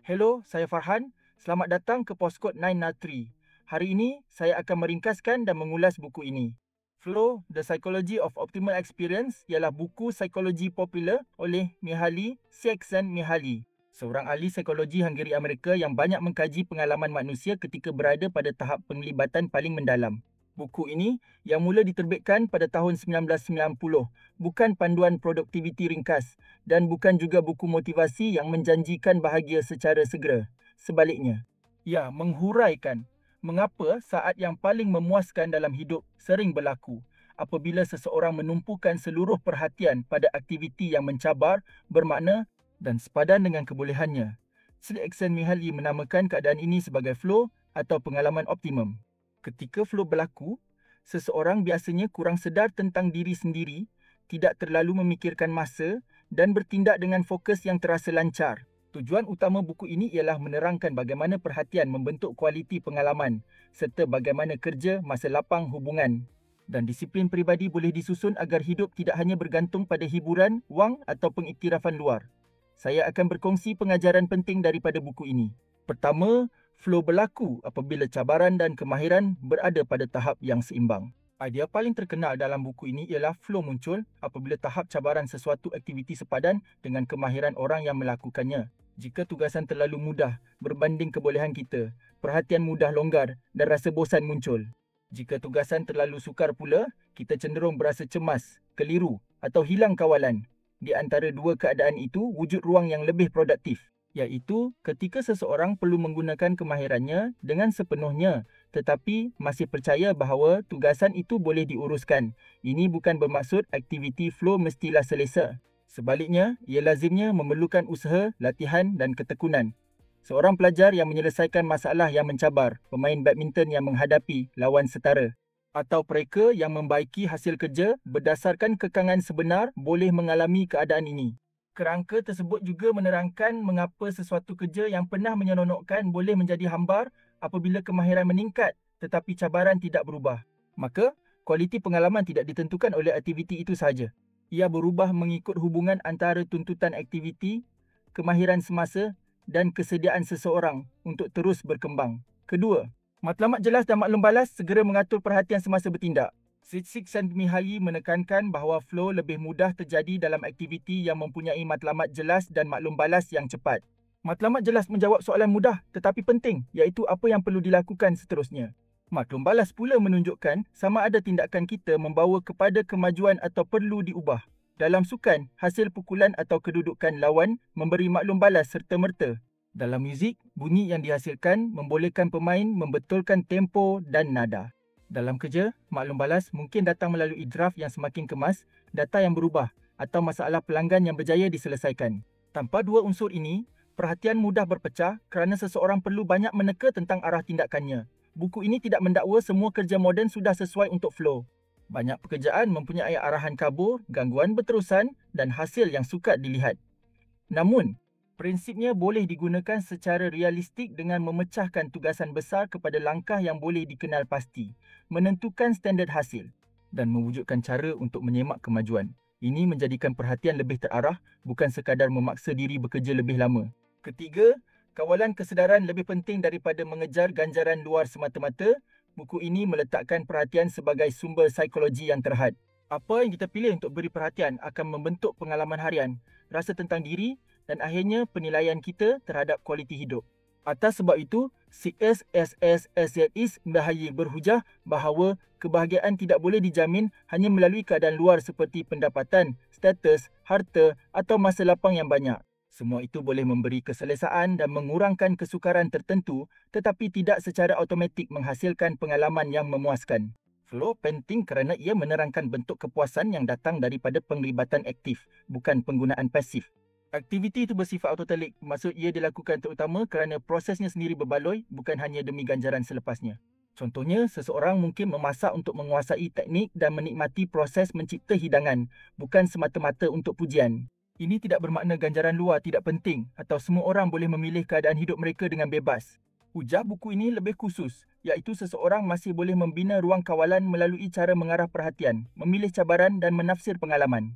Hello, saya Farhan. Selamat datang ke Postkod 903. Hari ini, saya akan meringkaskan dan mengulas buku ini. Flow, The Psychology of Optimal Experience ialah buku psikologi popular oleh Mihaly Csikszentmihalyi, seorang ahli psikologi Hungary Amerika yang banyak mengkaji pengalaman manusia ketika berada pada tahap penglibatan paling mendalam. Buku ini yang mula diterbitkan pada tahun 1990 bukan panduan produktiviti ringkas dan bukan juga buku motivasi yang menjanjikan bahagia secara segera. Sebaliknya, ia menghuraikan mengapa saat yang paling memuaskan dalam hidup sering berlaku apabila seseorang menumpukan seluruh perhatian pada aktiviti yang mencabar, bermakna dan sepadan dengan kebolehannya. Csikszentmihalyi menamakan keadaan ini sebagai flow atau pengalaman optimum. Ketika flow berlaku, seseorang biasanya kurang sedar tentang diri sendiri, tidak terlalu memikirkan masa dan bertindak dengan fokus yang terasa lancar. Tujuan utama buku ini ialah menerangkan bagaimana perhatian membentuk kualiti pengalaman serta bagaimana kerja masa lapang hubungan. Dan disiplin peribadi boleh disusun agar hidup tidak hanya bergantung pada hiburan, wang atau pengiktirafan luar. Saya akan berkongsi pengajaran penting daripada buku ini. Pertama, flow berlaku apabila cabaran dan kemahiran berada pada tahap yang seimbang. Idea paling terkenal dalam buku ini ialah flow muncul apabila tahap cabaran sesuatu aktiviti sepadan dengan kemahiran orang yang melakukannya. Jika tugasan terlalu mudah berbanding kebolehan kita, perhatian mudah longgar dan rasa bosan muncul. Jika tugasan terlalu sukar pula, kita cenderung berasa cemas, keliru atau hilang kawalan. Di antara dua keadaan itu, wujud ruang yang lebih produktif, iaitu ketika seseorang perlu menggunakan kemahirannya dengan sepenuhnya tetapi masih percaya bahawa tugasan itu boleh diuruskan. Ini bukan bermaksud aktiviti flow mestilah selesa. Sebaliknya, ia lazimnya memerlukan usaha, latihan dan ketekunan. Seorang pelajar yang menyelesaikan masalah yang mencabar, pemain badminton yang menghadapi lawan setara, atau mereka yang membaiki hasil kerja berdasarkan kekangan sebenar boleh mengalami keadaan ini. Kerangka tersebut juga menerangkan mengapa sesuatu kerja yang pernah menyeronokkan boleh menjadi hambar apabila kemahiran meningkat tetapi cabaran tidak berubah. Maka, kualiti pengalaman tidak ditentukan oleh aktiviti itu sahaja. Ia berubah mengikut hubungan antara tuntutan aktiviti, kemahiran semasa dan kesediaan seseorang untuk terus berkembang. Kedua, matlamat jelas dan maklum balas segera mengatur perhatian semasa bertindak. Csikszentmihalyi menekankan bahawa flow lebih mudah terjadi dalam aktiviti yang mempunyai matlamat jelas dan maklum balas yang cepat. Matlamat jelas menjawab soalan mudah tetapi penting, iaitu apa yang perlu dilakukan seterusnya. Maklum balas pula menunjukkan sama ada tindakan kita membawa kepada kemajuan atau perlu diubah. Dalam sukan, hasil pukulan atau kedudukan lawan memberi maklum balas serta-merta. Dalam muzik, bunyi yang dihasilkan membolehkan pemain membetulkan tempo dan nada. Dalam kerja, maklum balas mungkin datang melalui draft yang semakin kemas, data yang berubah atau masalah pelanggan yang berjaya diselesaikan. Tanpa dua unsur ini, perhatian mudah berpecah kerana seseorang perlu banyak meneka tentang arah tindakannya. Buku ini tidak mendakwa semua kerja moden sudah sesuai untuk flow. Banyak pekerjaan mempunyai arahan kabur, gangguan berterusan dan hasil yang sukar dilihat. Namun, prinsipnya boleh digunakan secara realistik dengan memecahkan tugasan besar kepada langkah yang boleh dikenal pasti, menentukan standard hasil dan mewujudkan cara untuk menyemak kemajuan. Ini menjadikan perhatian lebih terarah, bukan sekadar memaksa diri bekerja lebih lama. Ketiga, kawalan kesedaran lebih penting daripada mengejar ganjaran luar semata-mata. Buku ini meletakkan perhatian sebagai sumber psikologi yang terhad. Apa yang kita pilih untuk beri perhatian akan membentuk pengalaman harian, rasa tentang diri dan akhirnya penilaian kita terhadap kualiti hidup. Atas sebab itu, Csikszentmihalyi berhujah bahawa kebahagiaan tidak boleh dijamin hanya melalui keadaan luar seperti pendapatan, status, harta atau masa lapang yang banyak. Semua itu boleh memberi keselesaan dan mengurangkan kesukaran tertentu tetapi tidak secara automatik menghasilkan pengalaman yang memuaskan. Flow penting kerana ia menerangkan bentuk kepuasan yang datang daripada penglibatan aktif, bukan penggunaan pasif. Aktiviti itu bersifat autotelik, maksud ia dilakukan terutama kerana prosesnya sendiri berbaloi, bukan hanya demi ganjaran selepasnya. Contohnya, seseorang mungkin memasak untuk menguasai teknik dan menikmati proses mencipta hidangan, bukan semata-mata untuk pujian. Ini tidak bermakna ganjaran luar tidak penting atau semua orang boleh memilih keadaan hidup mereka dengan bebas. Ujar buku ini lebih khusus, iaitu seseorang masih boleh membina ruang kawalan melalui cara mengarah perhatian, memilih cabaran dan menafsir pengalaman.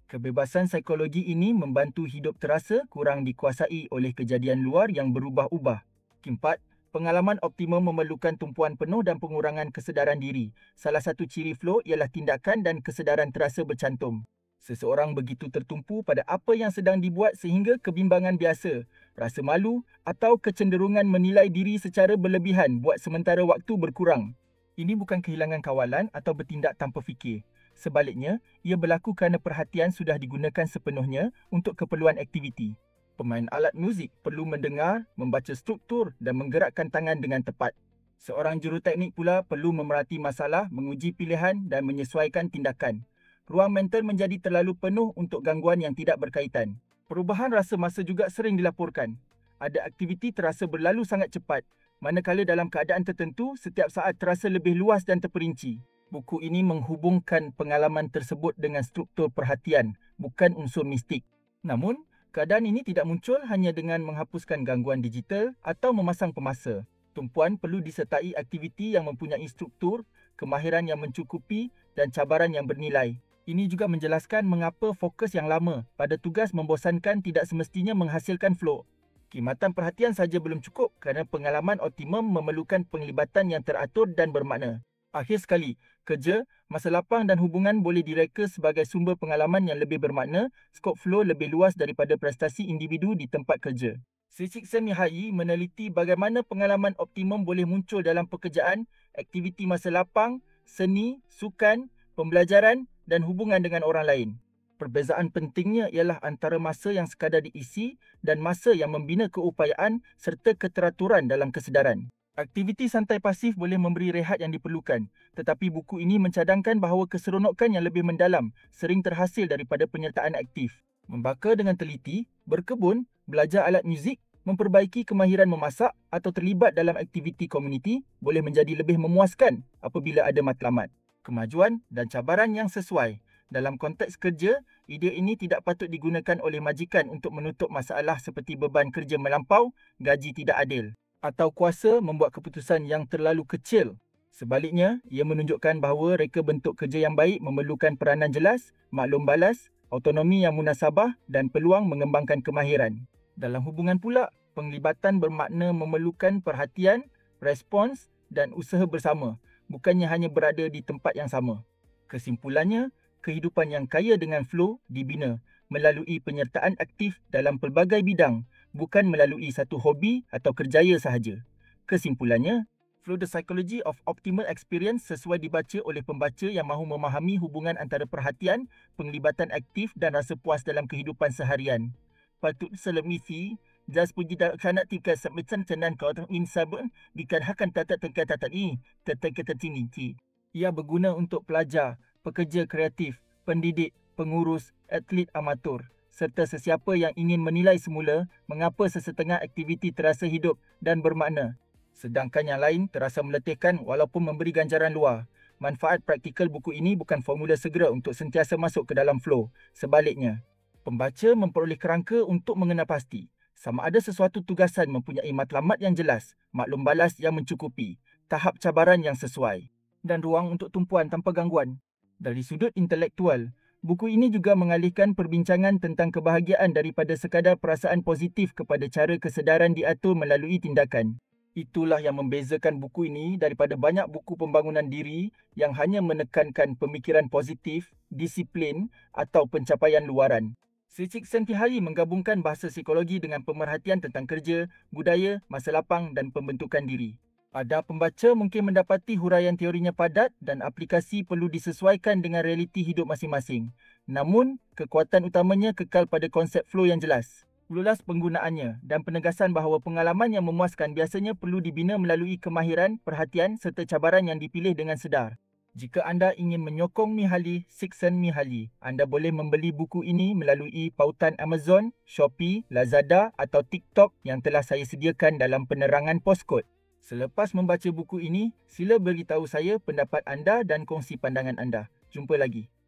Kebebasan psikologi ini membantu hidup terasa kurang dikuasai oleh kejadian luar yang berubah-ubah. Keempat, pengalaman optimum memerlukan tumpuan penuh dan pengurangan kesedaran diri. Salah satu ciri flow ialah tindakan dan kesedaran terasa bercantum. Seseorang begitu tertumpu pada apa yang sedang dibuat sehingga kebimbangan biasa, rasa malu atau kecenderungan menilai diri secara berlebihan buat sementara waktu berkurang. Ini bukan kehilangan kawalan atau bertindak tanpa fikir. Sebaliknya, ia berlaku kerana perhatian sudah digunakan sepenuhnya untuk keperluan aktiviti. Pemain alat muzik perlu mendengar, membaca struktur dan menggerakkan tangan dengan tepat. Seorang juruteknik pula perlu memerhati masalah, menguji pilihan dan menyesuaikan tindakan. Ruang mental menjadi terlalu penuh untuk gangguan yang tidak berkaitan. Perubahan rasa masa juga sering dilaporkan. Ada aktiviti terasa berlalu sangat cepat, manakala dalam keadaan tertentu, setiap saat terasa lebih luas dan terperinci. Buku ini menghubungkan pengalaman tersebut dengan struktur perhatian, bukan unsur mistik. Namun, keadaan ini tidak muncul hanya dengan menghapuskan gangguan digital atau memasang pemasa. Tumpuan perlu disertai aktiviti yang mempunyai struktur, kemahiran yang mencukupi dan cabaran yang bernilai. Ini juga menjelaskan mengapa fokus yang lama pada tugas membosankan tidak semestinya menghasilkan flow. Khidmatan perhatian saja belum cukup kerana pengalaman optimum memerlukan penglibatan yang teratur dan bermakna. Akhir sekali, kerja, masa lapang dan hubungan boleh direka sebagai sumber pengalaman yang lebih bermakna, skop flow lebih luas daripada prestasi individu di tempat kerja. Csikszentmihalyi meneliti bagaimana pengalaman optimum boleh muncul dalam pekerjaan, aktiviti masa lapang, seni, sukan, pembelajaran dan hubungan dengan orang lain. Perbezaan pentingnya ialah antara masa yang sekadar diisi dan masa yang membina keupayaan serta keteraturan dalam kesedaran. Aktiviti santai pasif boleh memberi rehat yang diperlukan, tetapi buku ini mencadangkan bahawa keseronokan yang lebih mendalam sering terhasil daripada penyertaan aktif. Membaka dengan teliti, berkebun, belajar alat muzik, memperbaiki kemahiran memasak atau terlibat dalam aktiviti komuniti boleh menjadi lebih memuaskan apabila ada matlamat. Kemajuan dan cabaran yang sesuai. Dalam konteks kerja, idea ini tidak patut digunakan oleh majikan untuk menutup masalah seperti beban kerja melampau, gaji tidak adil, atau kuasa membuat keputusan yang terlalu kecil. Sebaliknya, ia menunjukkan bahawa reka bentuk kerja yang baik memerlukan peranan jelas, maklum balas, autonomi yang munasabah dan peluang mengembangkan kemahiran. Dalam hubungan pula, penglibatan bermakna memerlukan perhatian, respons dan usaha bersama, bukannya hanya berada di tempat yang sama. Kesimpulannya, kehidupan yang kaya dengan flow dibina melalui penyertaan aktif dalam pelbagai bidang, bukan melalui satu hobi atau kerjaya sahaja. Kesimpulannya, Flow the Psychology of Optimal Experience sesuai dibaca oleh pembaca yang mahu memahami hubungan antara perhatian, penglibatan aktif dan rasa puas dalam kehidupan seharian. Patut selemisi, jas puji tak kanak tika sebetulnya tenan kau insabun dikarhakan tata ini, tata ketatini. Ia berguna untuk pelajar, pekerja kreatif, pendidik, pengurus, atlet amatur serta sesiapa yang ingin menilai semula mengapa sesetengah aktiviti terasa hidup dan bermakna. Sedangkan yang lain terasa meletihkan walaupun memberi ganjaran luar. Manfaat praktikal buku ini bukan formula segera untuk sentiasa masuk ke dalam flow. Sebaliknya, pembaca memperoleh kerangka untuk mengenal pasti sama ada sesuatu tugasan mempunyai matlamat yang jelas, maklum balas yang mencukupi, tahap cabaran yang sesuai, dan ruang untuk tumpuan tanpa gangguan. Dari sudut intelektual, buku ini juga mengalihkan perbincangan tentang kebahagiaan daripada sekadar perasaan positif kepada cara kesedaran diatur melalui tindakan. Itulah yang membezakan buku ini daripada banyak buku pembangunan diri yang hanya menekankan pemikiran positif, disiplin atau pencapaian luaran. Csikszentmihalyi menggabungkan bahasa psikologi dengan pemerhatian tentang kerja, budaya, masa lapang dan pembentukan diri. Ada pembaca mungkin mendapati huraian teorinya padat dan aplikasi perlu disesuaikan dengan realiti hidup masing-masing. Namun, kekuatan utamanya kekal pada konsep flow yang jelas. Lulas penggunaannya dan penegasan bahawa pengalaman yang memuaskan biasanya perlu dibina melalui kemahiran, perhatian serta cabaran yang dipilih dengan sedar. Jika anda ingin menyokong Mihaly Csikszentmihalyi, anda boleh membeli buku ini melalui pautan Amazon, Shopee, Lazada atau TikTok yang telah saya sediakan dalam penerangan postkod. Selepas membaca buku ini, sila beritahu saya pendapat anda dan kongsi pandangan anda. Jumpa lagi.